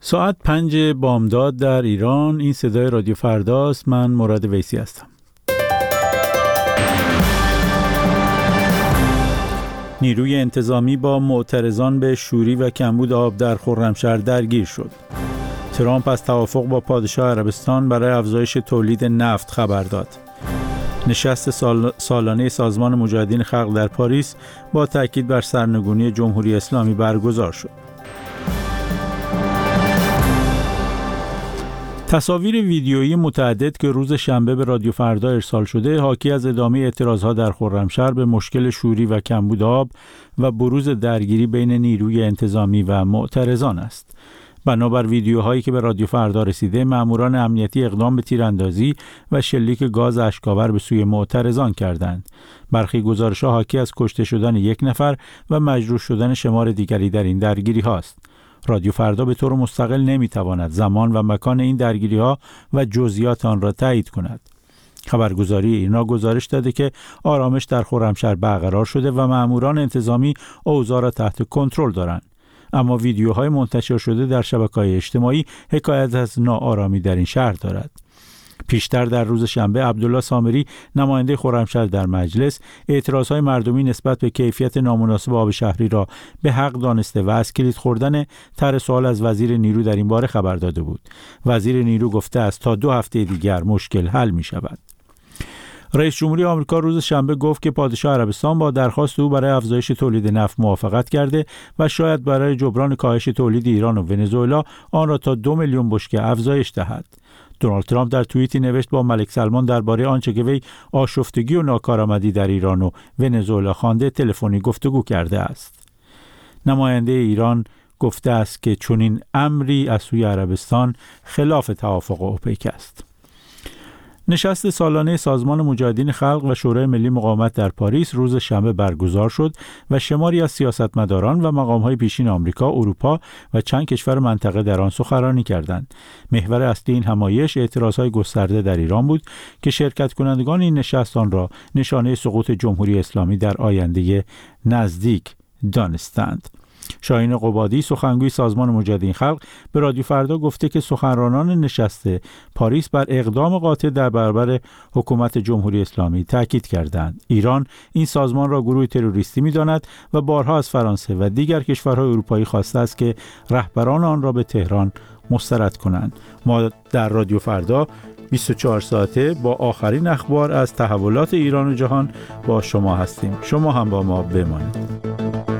ساعت 5 بامداد در ایران. این صدای رادیو فرداست. من مراد ویسی هستم. نیروی انتظامی با معترضان به شوری و کمبود آب در خرمشهر درگیر شد. ترامپ از توافق با پادشاه عربستان برای افزایش تولید نفت خبر داد. نشست سالانه سازمان مجاهدین خلق در پاریس با تاکید بر سرنگونی جمهوری اسلامی برگزار شد. تصاویر ویدیویی متعدد که روز شنبه به رادیو فردا ارسال شده حاکی از ادامه اعتراضها در خرمشهر به مشکل شوری و کمبود آب و بروز درگیری بین نیروی انتظامی و معترضان است. بنابر ویدیوهایی که به رادیو فردا رسیده، ماموران امنیتی اقدام به تیراندازی و شلیک گاز اشک‌آور به سوی معترضان کردند. برخی گزارش‌ها حاکی از کشته شدن یک نفر و مجروح شدن شمار دیگری در این درگیری هاست. رادیو فردا به طور مستقل نمیتواند زمان و مکان این درگیری ها و جزئیات آن را تایید کند. خبرگزاری ایرنا گزارش داده که آرامش در خرمشهر برقرار شده و ماموران انتظامی اوضاع را تحت کنترل دارند. اما ویدیوهای منتشر شده در شبکه‌های اجتماعی حکایت از ناآرامی در این شهر دارد. پیشتر در روز شنبه عبدالله سامری، نماینده خرمشهر در مجلس، اعتراضهای مردمی نسبت به کیفیت نامناسب آب شهری را به حق دانسته و از کلید خوردن طرح سوال از وزیر نیرو در این باره خبر داده بود. وزیر نیرو گفته است تا 2 هفته دیگر مشکل حل می شود. رئیس جمهوری آمریکا روز شنبه گفت که پادشاه عربستان با درخواست او برای افزایش تولید نفت موافقت کرده و شاید برای جبران کاهش تولید ایران و ونزوئلا آن را تا 2 میلیون بشکه افزایش دهد. دونالد ترامپ در توییتی نوشت با ملک سلمان درباره آنچه که وی آشفتگی و ناکارآمدی در ایران و ونزوئلا خوانده تلفنی گفتگو کرده است. نماینده ایران گفته است که چنین امری از سوی عربستان خلاف توافق اوپک است. نشست سالانه سازمان مجاهدین خلق و شورای ملی مقاومت در پاریس روز شنبه برگزار شد و شماری از سیاستمداران و مقام‌های پیشین آمریکا، اروپا و چند کشور منطقه در آن سخنرانی کردند. محور اصلی این همایش اعتراضهای گسترده در ایران بود که شرکت کنندگان این نشست آن را نشانه سقوط جمهوری اسلامی در آینده نزدیک دانستند. شاهین قبادی، سخنگوی سازمان مجاهدین خلق، به رادیو فردا گفته که سخنرانان نشست پاریس بر اقدام قاطع در برابر حکومت جمهوری اسلامی تاکید کردند. ایران این سازمان را گروه تروریستی می‌داند و بارها از فرانسه و دیگر کشورهای اروپایی خواسته است که رهبران آن را به تهران مسترد کنند. ما در رادیو فردا 24 ساعته با آخرین اخبار از تحولات ایران و جهان با شما هستیم. شما هم با ما بمانید.